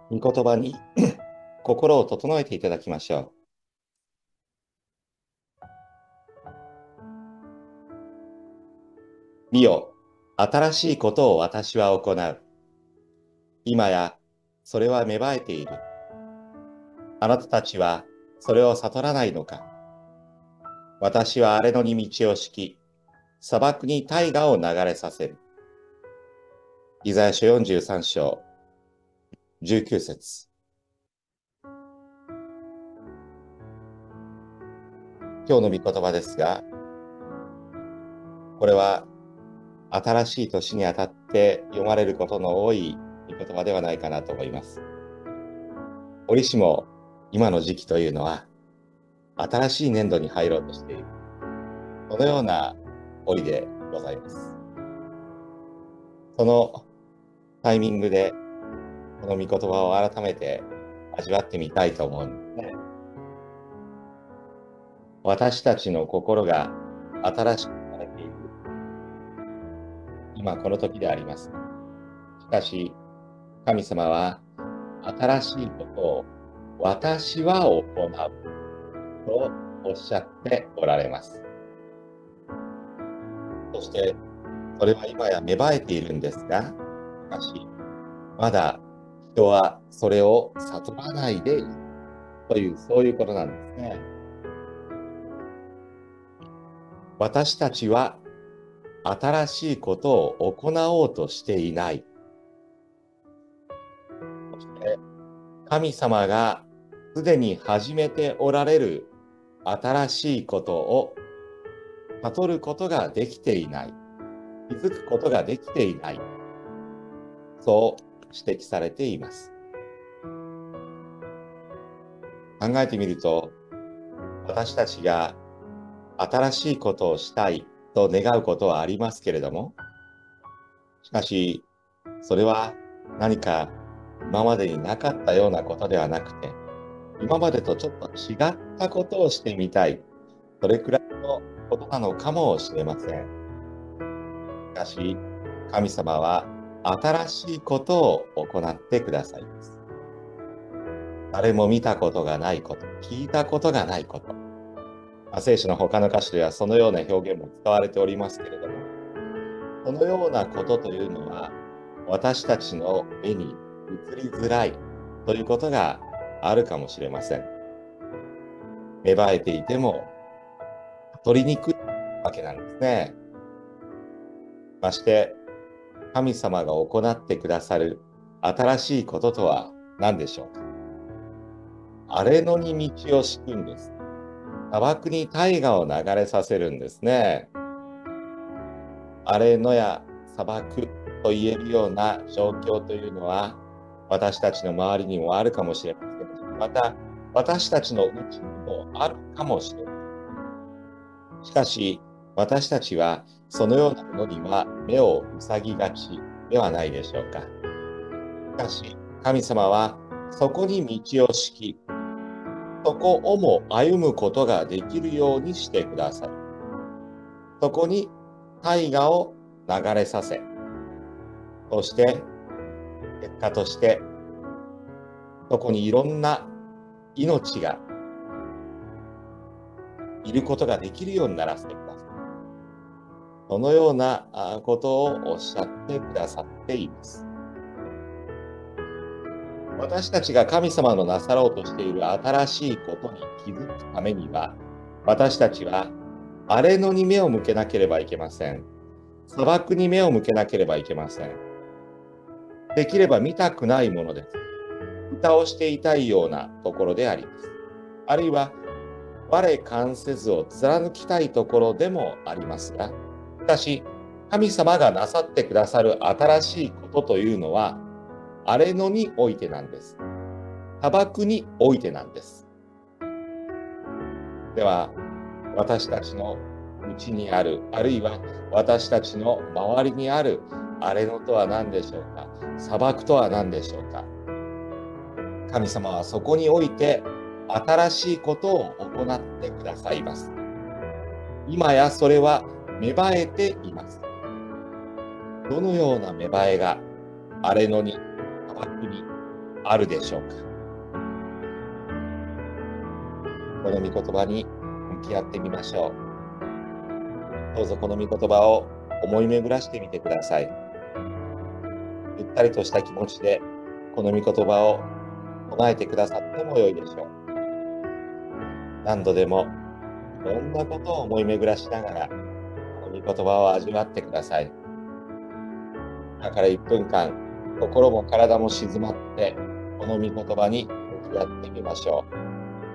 御言葉に心を整えていただきましょう。見よ、新しいことを私は行う。今や、それは芽生えている。あなたたちは、それを悟らないのか。私は荒れ野に道を敷き、砂漠に大河を流れさせる。イザヤ書43章、19節。今日の御言葉ですが、これは新しい年にあたって読まれることの多い御言葉ではないかなと思います。折しも今の時期というのは新しい年度に入ろうとしている。そのような折でございます。そのタイミングでこの御言葉を改めて味わってみたいと思うんですね。私たちの心が新しくされている今この時であります。しかし神様は新しいことを私は行うとおっしゃっておられます。そしてそれは今や芽生えているんですが、しかしまだ人はそれを悟らないでいるという、そういうことなんですね。私たちは新しいことを行おうとしていない。そして神様がすでに始めておられる新しいことを悟ることができていない。気づくことができていない。そう指摘されています。考えてみると、私たちが新しいことをしたいと願うことはありますけれども、しかし、それは何か今までになかったようなことではなくて、今までとちょっと違ったことをしてみたい。それくらいのことなのかもしれません。しかし、神様は新しいことを行ってくださいます。誰も見たことがないこと、聞いたことがないこと。聖書の他の箇所ではそのような表現も使われておりますけれども、そのようなことというのは、私たちの目に映りづらいということがあるかもしれません。芽生えていても、取りにくいわけなんですね。まして、神様が行ってくださる新しいこととは何でしょうか。荒れ野に道を敷くんです。砂漠に大河を流れさせるんですね。荒れ野や砂漠と言えるような状況というのは、私たちの周りにもあるかもしれませんし、また私たちのうちにもあるかもしれません。しかし、私たちはそのようなものには目を塞ぎがちではないでしょうか。しかし、神様はそこに道を敷き、そこをも歩むことができるようにしてください。そこに大河を流れさせ、そして結果としてそこにいろんな命がいることができるようにならせてください。そのようなことをおっしゃってくださっています。私たちが神様のなさろうとしている新しいことに気づくためには、私たちは荒れ野に目を向けなければいけません。砂漠に目を向けなければいけません。できれば見たくないものです。蓋をしていたいようなところであります。あるいは、我関せずを貫きたいところでもありますが、しかし、神様がなさってくださる新しいことというのは、荒れ野においてなんです。砂漠においてなんです。では、私たちのうちにある、あるいは私たちの周りにある荒れ野とは何でしょうか。砂漠とは何でしょうか。神様はそこにおいて新しいことを行ってくださいます。今やそれは芽生えています。どのような芽生えが荒れ野に、砂漠にあるでしょうか。この御言葉に向き合ってみましょう。どうぞこの御言葉を思い巡らしてみてください。ゆったりとした気持ちでこの御言葉を唱えてくださってもよいでしょう。何度でもいろんなことを思い巡らしながらこの御言葉を味わってください。だから1分間心も体も静まってこの御言葉に向き合ってみましょう。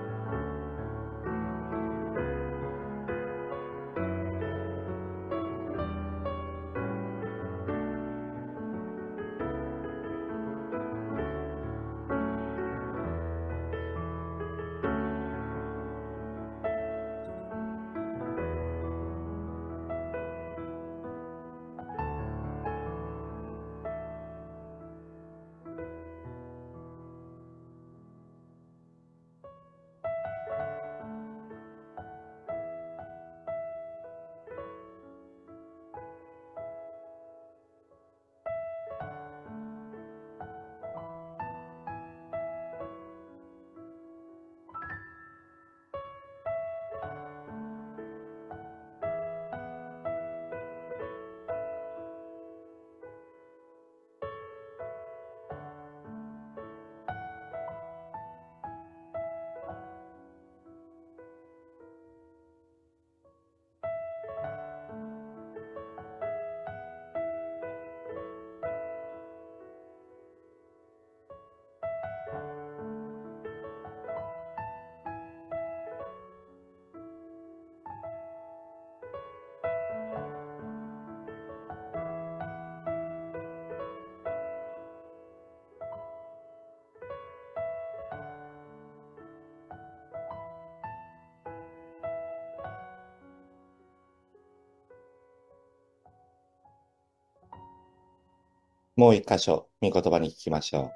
もう一箇所、御言葉に聞きましょ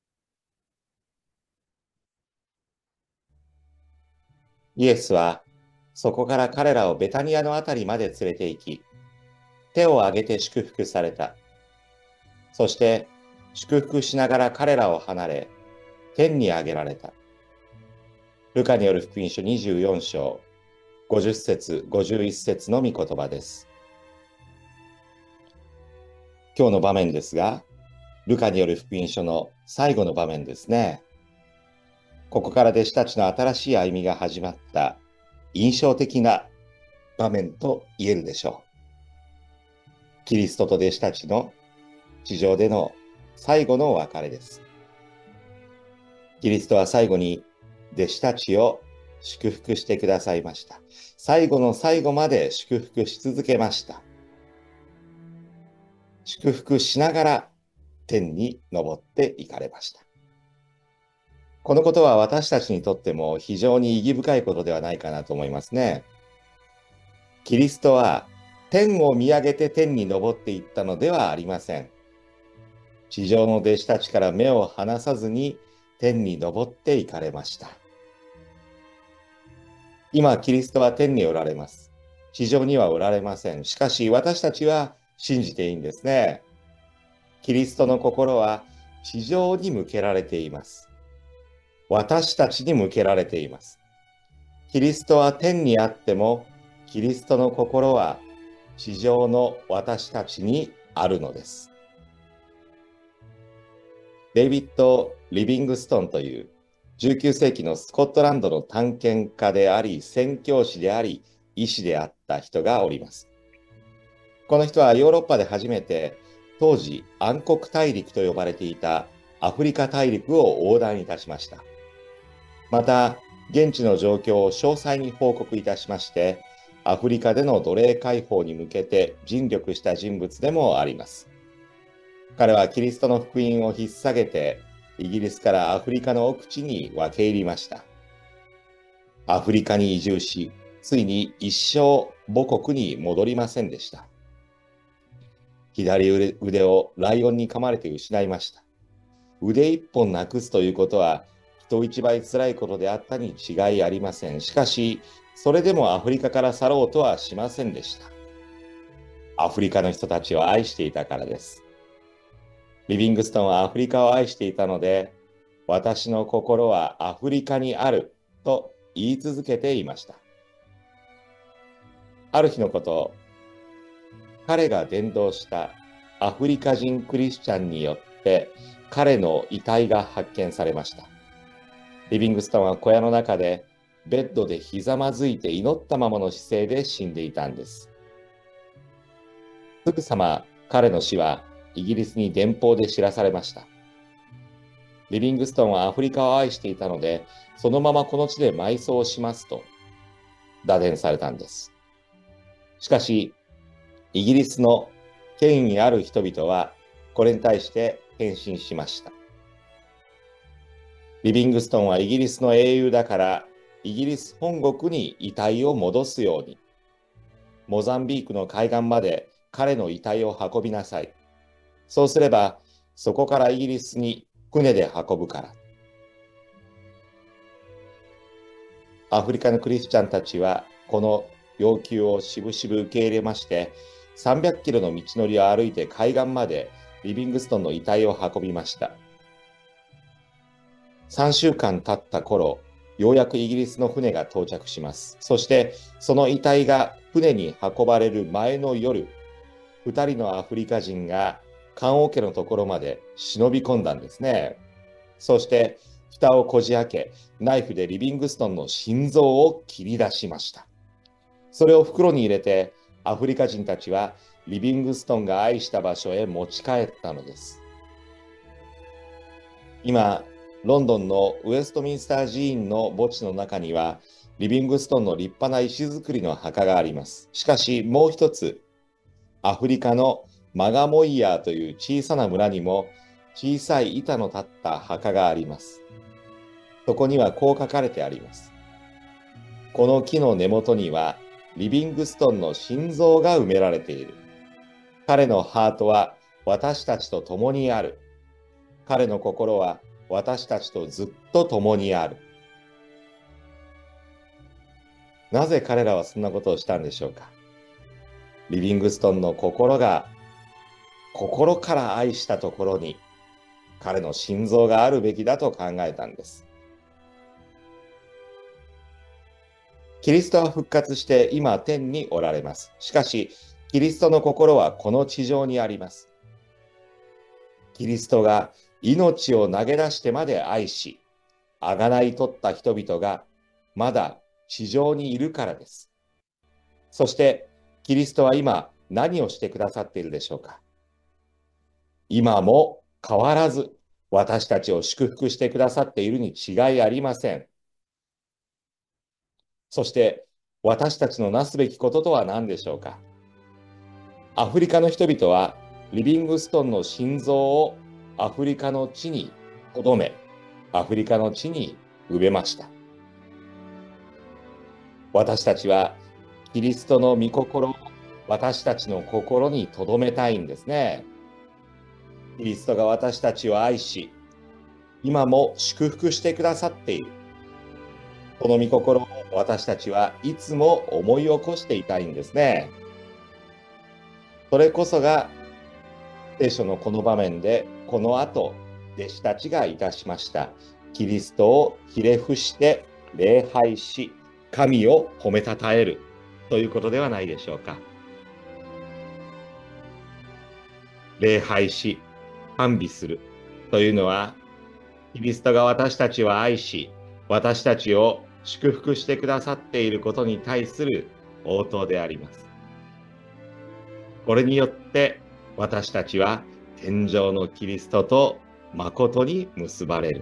う。イエスは、そこから彼らをベタニアのあたりまで連れて行き、手を挙げて祝福された。そして、祝福しながら彼らを離れ、天に上げられた。ルカによる福音書24章、50節、51節の御言葉です。今日の場面ですが、ルカによる福音書の最後の場面ですね。ここから弟子たちの新しい歩みが始まった印象的な場面と言えるでしょう。キリストと弟子たちの地上での最後のお別れです。キリストは最後に弟子たちを祝福してくださいました。最後の最後まで祝福し続けました。祝福しながら天に昇っていかれました。このことは私たちにとっても非常に意義深いことではないかなと思いますね。キリストは天を見上げて天に昇っていったのではありません。地上の弟子たちから目を離さずに天に昇っていかれました。今、キリストは天におられます。地上にはおられません。しかし私たちは信じていいんですね。キリストの心は地上に向けられています。私たちに向けられています。キリストは天にあっても、キリストの心は地上の私たちにあるのです。デイビッド・リビングストンという19世紀のスコットランドの探検家であり、宣教師であり、医師であった人がおります。この人はヨーロッパで初めて当時暗黒大陸と呼ばれていたアフリカ大陸を横断いたしました。また、現地の状況を詳細に報告いたしまして、アフリカでの奴隷解放に向けて尽力した人物でもあります。彼はキリストの福音を引っ提げて、イギリスからアフリカの奥地に分け入りました。アフリカに移住し、ついに一生母国に戻りませんでした。左腕をライオンに噛まれて失いました。腕一本なくすということは人一倍辛いことであったに違いありません。しかし、それでもアフリカから去ろうとはしませんでした。アフリカの人たちを愛していたからです。リビングストンはアフリカを愛していたので、 私の心はアフリカにあると言い続けていました。ある日のこと、彼が伝道したアフリカ人クリスチャンによって彼の遺体が発見されました。リビングストンは小屋の中でベッドでひざまずいて祈ったままの姿勢で死んでいたんです。すぐさま彼の死はイギリスに電報で知らされました。リビングストンはアフリカを愛していたので、そのままこの地で埋葬しますと打電されたんです。しかし、イギリスの権威ある人々はこれに対して返信しました。リビングストンはイギリスの英雄だから、イギリス本国に遺体を戻すように、モザンビークの海岸まで彼の遺体を運びなさい。そうすれば、そこからイギリスに船で運ぶから。アフリカのクリスチャンたちは、この要求をしぶしぶ受け入れまして、300キロの道のりを歩いて海岸までリビングストンの遺体を運びました。3週間経った頃、ようやくイギリスの船が到着します。そして、その遺体が船に運ばれる前の夜、2人のアフリカ人が棺桶のところまで忍び込んだんですね。そして、蓋をこじ開け、ナイフでリビングストンの心臓を切り出しました。それを袋に入れて、アフリカ人たちはリビングストンが愛した場所へ持ち帰ったのです。今、ロンドンのウェストミンスター寺院の墓地の中には、リビングストンの立派な石造りの墓があります。しかし、もう一つ、アフリカのマガモイヤーという小さな村にも、小さい板の立った墓があります。そこにはこう書かれてあります。この木の根元には、リビングストンの心臓が埋められている。彼のハートは私たちと共にある。彼の心は私たちとずっと共にある。なぜ彼らはそんなことをしたんでしょうか。リビングストンの心から愛したところに彼の心臓があるべきだと考えたんです。キリストは復活して今天におられます。しかし、キリストの心はこの地上にあります。キリストが命を投げ出してまで愛し、贖い取った人々がまだ地上にいるからです。そして、キリストは今何をしてくださっているでしょうか。今も変わらず私たちを祝福してくださっているに違いありません。そして、私たちのなすべきこととは何でしょうか。アフリカの人々はリビングストンの心臓をアフリカの地に留め、アフリカの地に埋めました。私たちはキリストの御心を私たちの心に留めたいんですね。キリストが私たちを愛し、今も祝福してくださっている。この御心を私たちはいつも思い起こしていたいんですね。それこそが聖書のこの場面でこの後弟子たちがいたしましたキリストをひれ伏して礼拝し神を褒めたたえるということではないでしょうか。礼拝し賛美するというのはキリストが私たちを愛し私たちを祝福してくださっていることに対する応答であります。これによって私たちは天上のキリストと誠に結ばれる。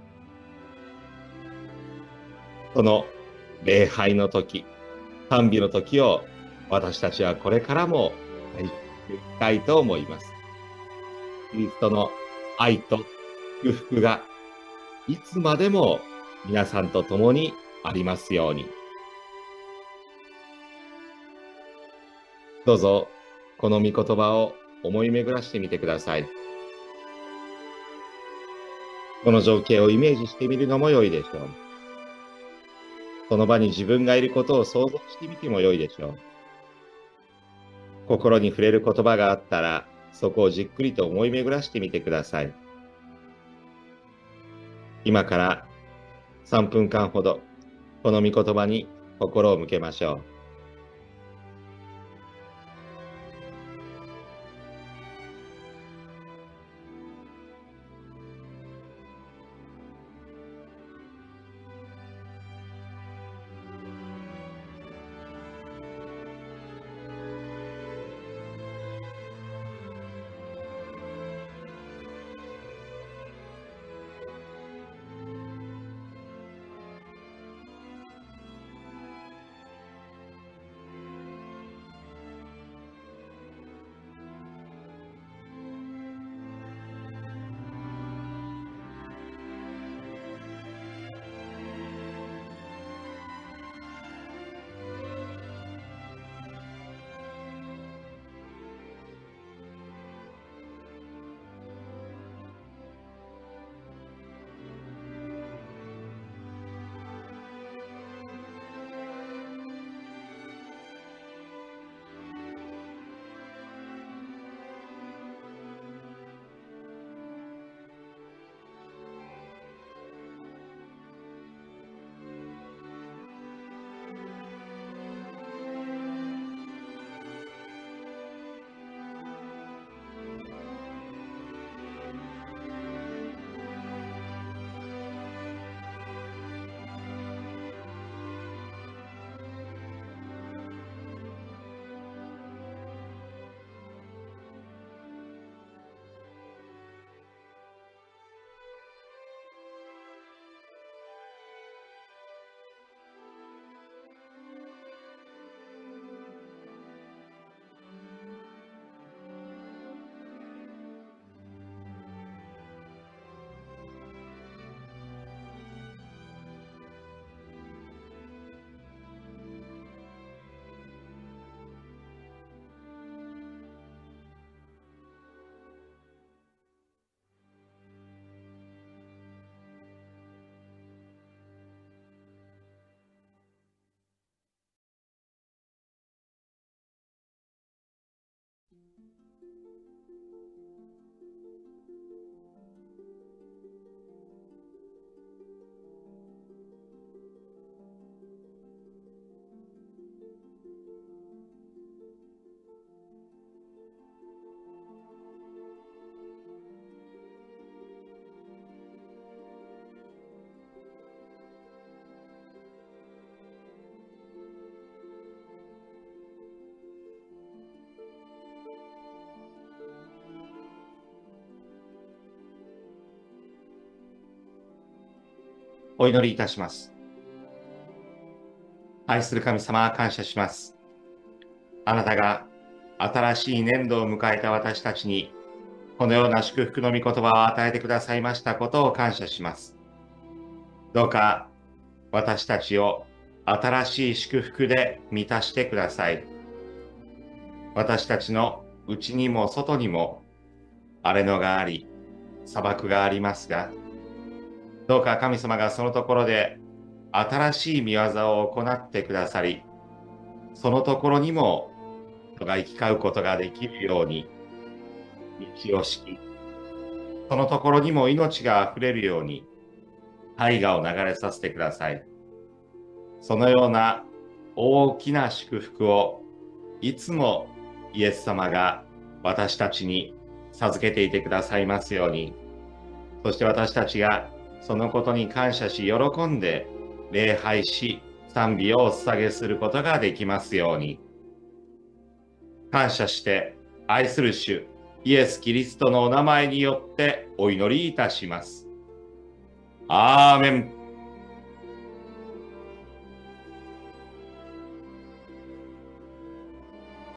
その礼拝の時、賛美の時を私たちはこれからも愛していきたいと思います。キリストの愛と祝福がいつまでも皆さんと共にありますように。どうぞこの御言葉を思い巡らしてみてください。この情景をイメージしてみるのも良いでしょう。その場に自分がいることを想像してみても良いでしょう。心に触れる言葉があったら、そこをじっくりと思い巡らしてみてください。 今から3分間ほど、この御言葉に心を向けましょう。お祈りいたします。愛する神様、感謝します。あなたが新しい年度を迎えた私たちに、このような祝福の御言葉を与えてくださいましたことを感謝します。どうか私たちを新しい祝福で満たしてください。私たちの内にも外にも荒れ野があり、砂漠がありますが、どうか神様がそのところで新しい御業を行ってくださり、そのところにも人が行き交うことができるように道を敷き、そのところにも命があふれるように大河を流れさせてください。そのような大きな祝福をいつもイエス様が私たちに授けていてくださいますように、そして私たちがそのことに感謝し喜んで礼拝し賛美をお捧げすることができますように、感謝して愛する主イエス・キリストのお名前によってお祈りいたします。アーメン。